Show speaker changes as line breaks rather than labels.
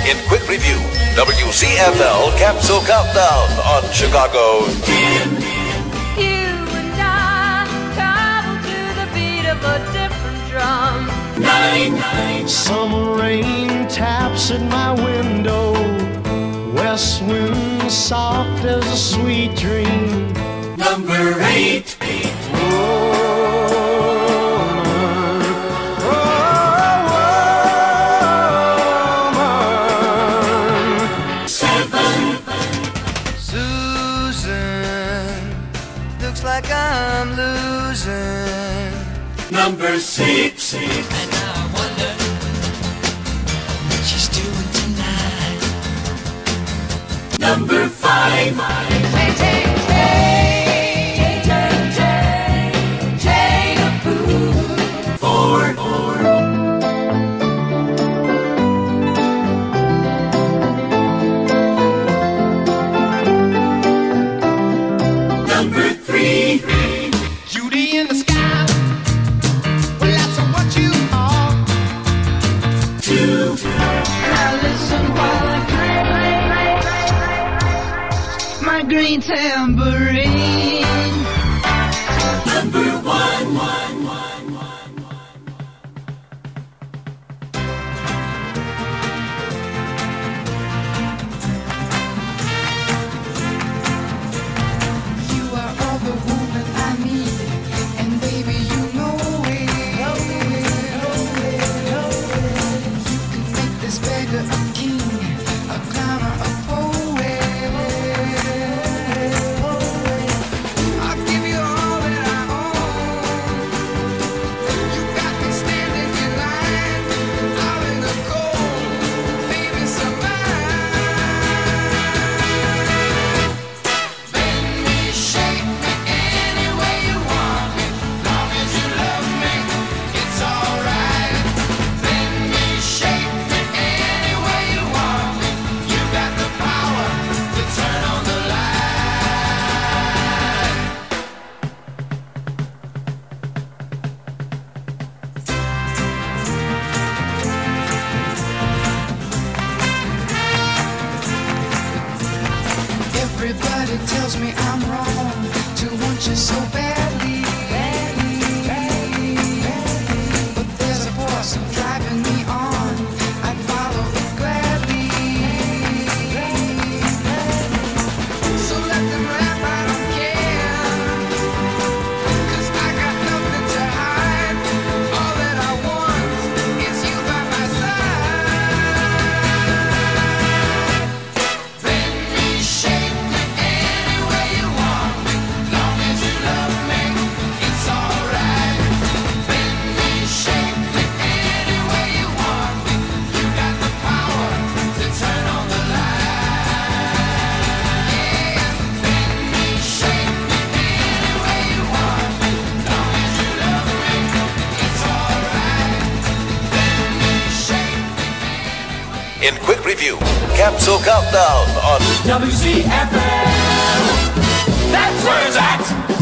In quick review, WCFL Capsule Countdown on Chicago.
You and I travel to the beat of a different drum.
9. Summer rain taps at my window. West wind soft as a sweet dream.
Number 8.
Like I'm losing.
Number 6.
And now I wonder what she's doing tonight.
Number 5.
Chain of food.
4. Number 3.
Judy in the sky. Well, that's what you are.
2.
Now listen while I play my green tambourine.
Number 1.
You are all the woman I need, and baby, you know it. You can make this beggar a king, a clowner a poet. I'll give you all that I own. You got me standing in line, out in the cold, baby, survive. Bend me, shape me any way you want me. Long as you love me, it's alright. Bend me, shape me any way you want me. You got the power to turn on the light. Everybody tells me I'm wrong to want you so badly. But there's a force driving me on. I'd follow it gladly. So let them laugh, I don't care. 'Cause I got nothing to hide. All that I want is you by my side. Bend me, shape me any way you want me. Long as you love me, it's alright. Bend me, shape me any way you want me. You got the power to turn on the light. Yeah, bend me, shape me any way you want me. Long as you love me, it's alright. Bend me, shape me any way.
In quick review, Capsule Countdown on
WCFL. That's where it's at.